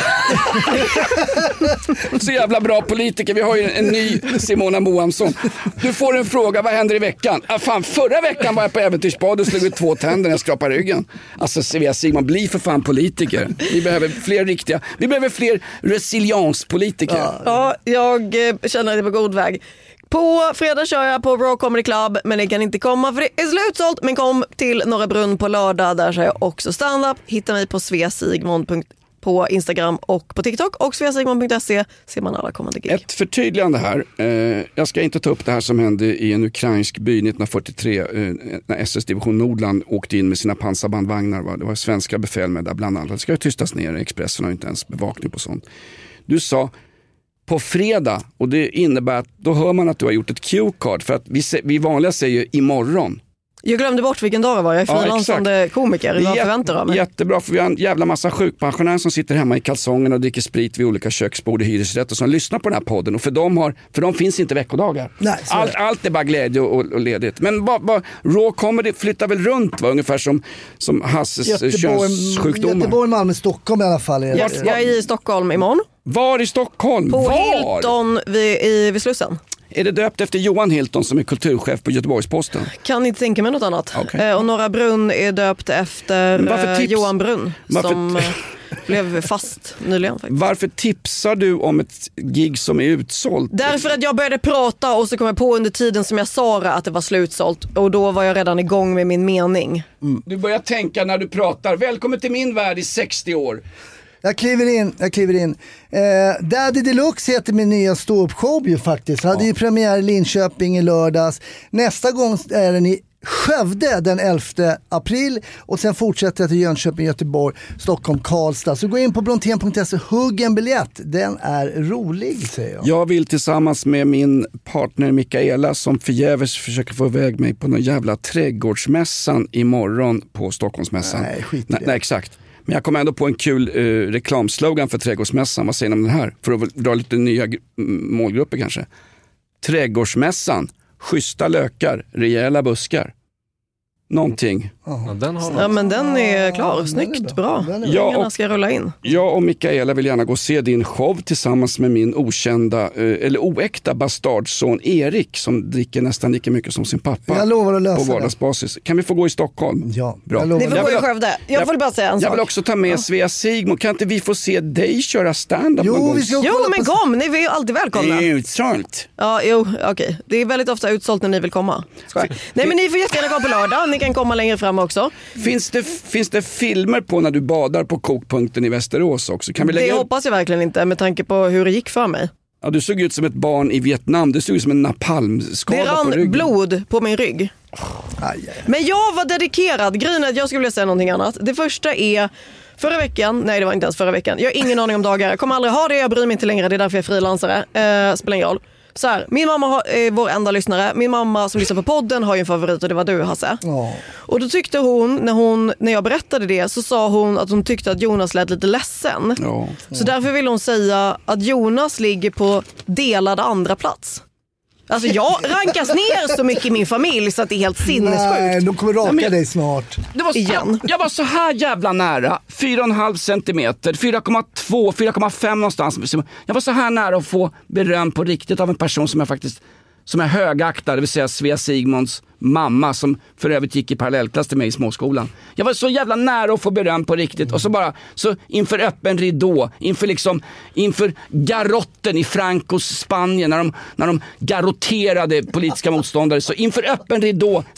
S3: Så jävla bra politiker. Vi har ju en ny Simona Mohamsson. Du får en fråga, vad händer i veckan? Ah, fan, förra veckan var jag på äventyrsbad och slog ut två tänder när jag skrapade ryggen. Alltså Svea Sigmund, bli för fan politiker. Vi behöver fler riktiga, vi behöver fler resilienspolitiker.
S2: Ja, ja, jag känner att det är på god väg. På fredag kör jag på Raw Comedy Club, men det kan inte komma för det är slutsålt. Men kom till Norra Brunn på lördag, där kör jag också stand-up. Hitta mig på sveasigmund punkt se på Instagram och på TikTok, och sveasigmund punkt se ser man alla kommande gig.
S3: Ett förtydligande här. Eh, jag ska inte ta upp det här som hände i en ukrainsk by nittonhundrafyrtiotre eh, när S S Division Nordland åkte in med sina pansarbandvagnar. Va? Det var svenska befäl med där bland annat. Det ska ju tystas ner. Expressen har inte ens bevakning på sånt. Du sa på fredag, och det innebär att då hör man att du har gjort ett cue-card, för att vi, vi vanliga säger imorgon.
S2: Jag glömde bort vilken dag det var. Jag är frilansande ja, komiker. Vad
S3: Jät-
S2: förväntar jag mig?
S3: Jättebra, för vi har en jävla massa sjukpensionärer som sitter hemma i kalsongerna och dricker sprit vid olika köksbord i hyresrätt och som lyssnar på den här podden. Och för dem, har, för dem finns inte veckodagar.
S4: Nej,
S3: allt, allt är bara glädje och, och ledigt. Men ba, ba, Raw Comedy flyttar väl runt, va? Ungefär som, som Hasses
S4: Göteborg,
S3: könssjukdomar.
S4: Göteborg, Malmö, Stockholm i alla fall. Är
S2: yes, jag är i Stockholm imorgon.
S3: Var i Stockholm?
S2: På
S3: Var?
S2: Hilton vid, i, vid Slussen.
S3: Är det döpt efter Johan Hilton som är kulturchef på Göteborgs-Posten?
S2: Kan inte tänka mig något annat.
S3: Okay.
S2: Eh, och Norra Brunn är döpt efter eh, Johan Brunn
S3: varför...
S2: som eh, blev fast nyligen. Faktiskt.
S3: Varför tipsar du om ett gig som är utsålt?
S2: Därför att jag började prata och så kom jag på under tiden som jag sa att det var slutsålt. Och då var jag redan igång med min mening.
S3: Mm. Du börjar tänka när du pratar. Välkommen till min värld i sextio år.
S4: Jag kliver in, jag kliver in. Eh, Daddy Deluxe heter min nya ståuppshow ju faktiskt. Hade ja. ju premiär i Linköping i lördags. Nästa gång är den i Skövde den elfte april. Och sen fortsätter jag till Jönköping, Göteborg, Stockholm, Karlstad. Så gå in på brontén punkt se, hugg en biljett. Den är rolig, säger jag.
S3: Jag vill tillsammans med min partner Mikaela, som förgäves försöker få iväg mig på någon jävla trädgårdsmässan imorgon på Stockholmsmässan.
S4: Nej, skit i
S3: nej,
S4: det.
S3: nej, exakt. Men jag kommer ändå på en kul eh, reklamslogan för trädgårdsmässan. Vad säger ni om den här? För att dra lite nya g- målgrupper kanske. Trädgårdsmässan. Schyssta lökar, rejäla buskar. Någonting.
S1: Ja, den har
S2: ja, men den är klar. Snyggt, bra.
S3: Jag
S2: och, ska rulla in.
S3: Jag och Mikaela vill gärna gå och se din show tillsammans med min okända, eh, eller oäkta bastardson Erik, som dricker nästan lika mycket som sin pappa.
S4: Jag lovar att lösa
S3: på vardagsbasis. Kan vi få gå i Stockholm?
S4: Ja,
S3: bra.
S2: Ni får gå i Skövde. Jag, jag vill bara säga en
S3: jag
S2: sak.
S3: Jag vill också ta med ja. Svea Sigmund. Kan inte vi få se dig köra stand-up
S4: jo,
S3: någon gång?
S4: Vi ska
S2: jo, men på... kom. Ni är ju alltid välkomna.
S3: Det är utsålt.
S2: Ja, jo, okej. Okay. Det är väldigt ofta utsålt när ni vill komma. Skoj. Nej, men ni får jättegärna komma på lördag. Ni kan komma längre fram också.
S3: Finns det, finns det filmer på när du badar på kokpunkten i Västerås också? Kan vi lägga
S2: det
S3: upp?
S2: hoppas jag verkligen inte, med tanke på hur det gick för mig.
S3: Ja, du såg ut som ett barn i Vietnam. Du såg ut som en napalmskada på ryggen.
S2: Det rann blod på min rygg.
S4: Aj, aj, aj.
S2: Men jag var dedikerad. Grejen är att jag skulle vilja säga någonting annat. Det första är förra veckan. Nej, det var inte ens förra veckan. Jag har ingen aning om dagar. Jag kommer aldrig ha det. Jag bryr mig inte längre. Det är därför jag är frilansare. Eh, spelar ingen roll. Så här, min mamma har, är vår enda lyssnare. Min mamma som lyssnar på podden har ju en favorit, och det var du, Hasse.
S4: Oh.
S2: Och då tyckte hon när, hon, när jag berättade det, så sa hon att hon tyckte att Jonas lät lite ledsen.
S3: Oh.
S2: Så därför vill hon säga att Jonas ligger på delad andra plats. Alltså jag rankas ner så mycket i min familj så att det är helt sinnessjukt.
S4: Nej, de kommer raka Nej, dig snart.
S3: Det var så,
S2: igen.
S3: Jag var så här jävla nära. fyra komma fem centimeter, fyra komma två, fyra komma fem någonstans. Jag var så här nära att få beröm på riktigt av en person som jag faktiskt som är högaktad, det vill säga Svea Sigmunds mamma, som för övrigt gick i parallellklass till mig i småskolan. Jag var så jävla nära att få beröm på riktigt. Mm. Och så bara, så inför öppen ridå, inför liksom, inför garotten i Francos Spanien, när de, när de garotterade politiska motståndare, så inför öppen ridå ska jag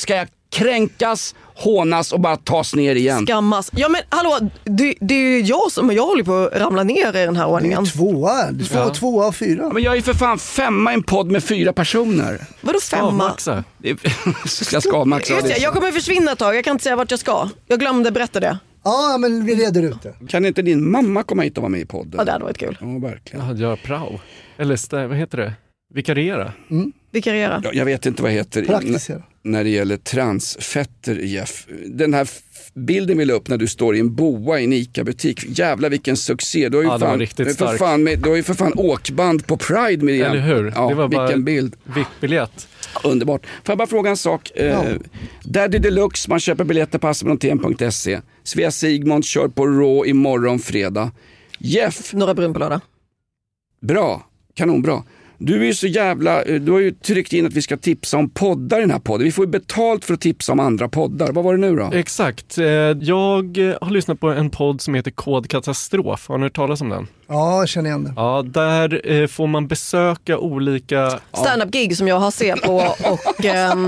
S3: kränkas, hånas och bara tas ner igen.
S2: Skammas. Ja men hallå, det, det är ju jag som jag håller på att ramla ner i den här ordningen.
S4: Det är tvåa, du får
S3: Ja.
S4: vara tvåa av fyra.
S3: Ja, men jag är för fan femma i en podd med fyra personer.
S2: Vadå femma?
S1: Skavmaxa.
S3: Ska jag skavmaxa?
S2: Just det, jag kommer försvinna ett tag, jag kan inte säga vart jag ska. Jag glömde berätta det.
S4: Ja, men vi reder ut det.
S3: Kan inte din mamma komma hit och vara med i podden?
S2: Ja, det hade varit kul.
S3: Ja, verkligen.
S1: Ja, gör prao. Eller stä- vad heter det? Vikariera.
S4: Mm.
S2: Vikariera.
S3: Ja, jag vet inte vad det heter
S4: Praktisera.
S3: n- när det gäller transfetter, Jeff. Den här f- bilden vi la upp när du står i en boa i en ICA-butik. Jävlar vilken succé. Du har ju
S1: Ja, det var
S3: fan,
S1: riktigt
S3: du har ju för
S1: stark.
S3: fan, med, du har ju för fan åkband på Pride med
S1: Eller hur?
S3: Ja,
S1: Det var bara
S3: vilken bild.
S1: V I P-biljett.
S3: Underbart. Får jag bara fråga en sak?
S4: Ja.
S3: Eh, Daddy Deluxe, man köper biljetter på astronauten punkt se. Svea Sigmund kör på Raw imorgon fredag. Jeff,
S2: Norra Brunn på lördag.
S3: bra, kanonbra. Du är ju så jävla, du har ju tryckt in att vi ska tipsa om poddar i den här podden. Vi får ju betalt för att tipsa om andra poddar. Vad var det nu då?
S1: Exakt. Eh, Jag eh, har lyssnat på en podd som heter Kod Katastrof. Har ni hört talas om den?
S4: Ja, jag känner igen det.
S1: Ja, där eh, får man besöka olika...
S2: Stand-up-gig som jag har sett på och... ehm,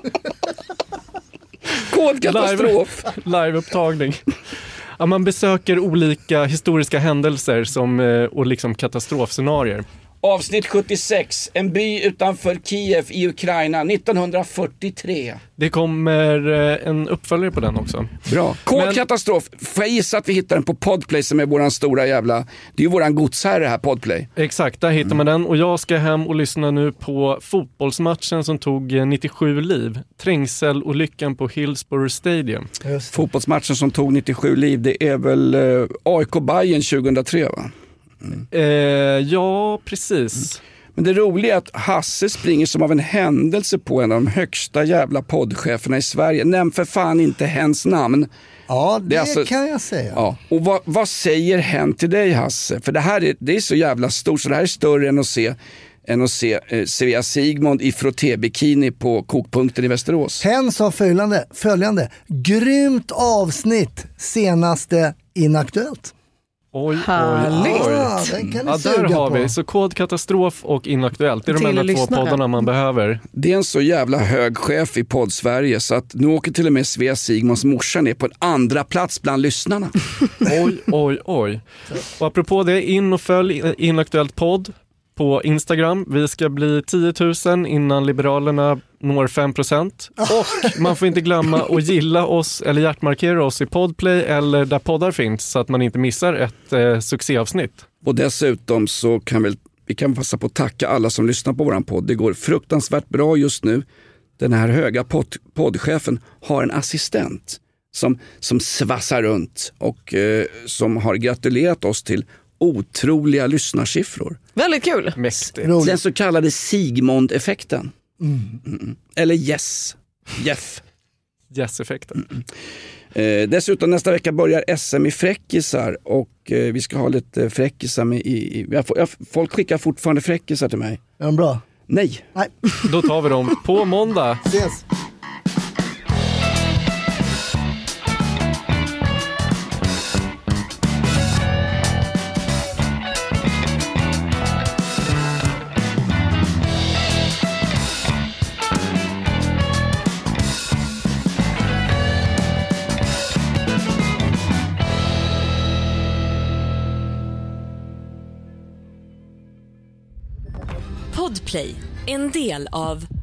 S3: Kodkatastrof!
S1: Live, liveupptagning. Ja, man besöker olika historiska händelser som, eh, och liksom katastrofscenarier.
S3: Avsnitt sjuttiosex, en by utanför Kiev i Ukraina nittonhundrafyrtiotre.
S1: Det kommer eh, en uppföljare på den också.
S3: Bra. Kod
S1: Men-
S3: katastrof. Får jag gissa att vi hittar den på Podplay som är våran stora jävla... Det är ju våran godsherre här, Podplay.
S1: Exakt, där hittar man den. Och jag ska hem och lyssna nu på fotbollsmatchen som tog eh, nittiosju liv. Trängselolyckan på Hillsborough Stadium.
S3: Fotbollsmatchen som tog nittiosju liv, det är väl eh, A I K Bayern tjugohundratre, va?
S1: Eh, ja, precis.
S3: Men det roliga är att Hasse springer som av en händelse på en av de högsta jävla poddcheferna i Sverige. Nämn för fan inte hens namn.
S4: Ja, det,
S3: Det är alltså-
S4: kan jag säga.
S3: Ja. Och vad, vad säger hen till dig, Hasse? För det här är, det är så jävla stort, så det här är större än att se, än att se eh, Svea Sigmund i frotté-bikini på Kokpunkten i Västerås.
S4: Hen sa följande, följande. Grymt avsnitt, senaste Inaktuellt.
S1: Oj,
S2: Härligt.
S1: oj, oj.
S4: Ja, den kan ni
S1: Ja, där
S4: suga
S1: har
S4: på.
S1: vi. Så Kod Katastrof och Inaktuellt. Det är de
S2: Till
S1: enda två
S2: lyssnare.
S1: poddarna man behöver.
S3: Det är en så jävla hög chef i podd-Sverige så att nu åker till och med Svea Sigmunds morsa ner på en andra plats bland lyssnarna.
S1: Oj, oj, oj. Och apropå det, in och följ Inaktuellt podd på Instagram. Vi ska bli tio tusen innan Liberalerna når fem procent. Och man får inte glömma att gilla oss eller hjärtmarkera oss i Podplay eller där poddar finns så att man inte missar ett eh, succéavsnitt.
S3: Och dessutom så kan vi, vi kan passa på att tacka alla som lyssnar på våran podd. Det går fruktansvärt bra just nu. Den här höga podd, poddchefen har en assistent som, som svassar runt och eh, som har gratulerat oss till otroliga lyssnarsiffror.
S2: Väldigt kul.
S1: Mäktigt.
S4: Roligt.
S3: Den så kallade Sigmund-effekten. Mm. Eller yes, Jeff.
S1: Yes-effekten.
S3: Eh, dessutom nästa vecka börjar S M i fräckisar och eh, vi ska ha lite fräckisar med i, i jag, får- jag, folk skickar fortfarande fräckisar till mig.
S4: Är de bra?
S3: Nej.
S4: Nej,
S1: Då tar vi dem på måndag.
S4: ses.
S14: Podplay, en del av